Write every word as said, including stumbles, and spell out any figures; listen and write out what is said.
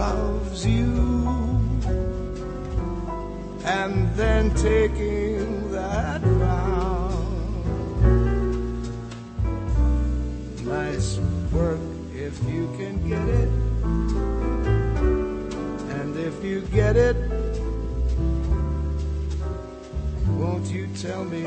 loves you, and then taking that vow. Nice work if you can get it, and if you get it, won't you tell me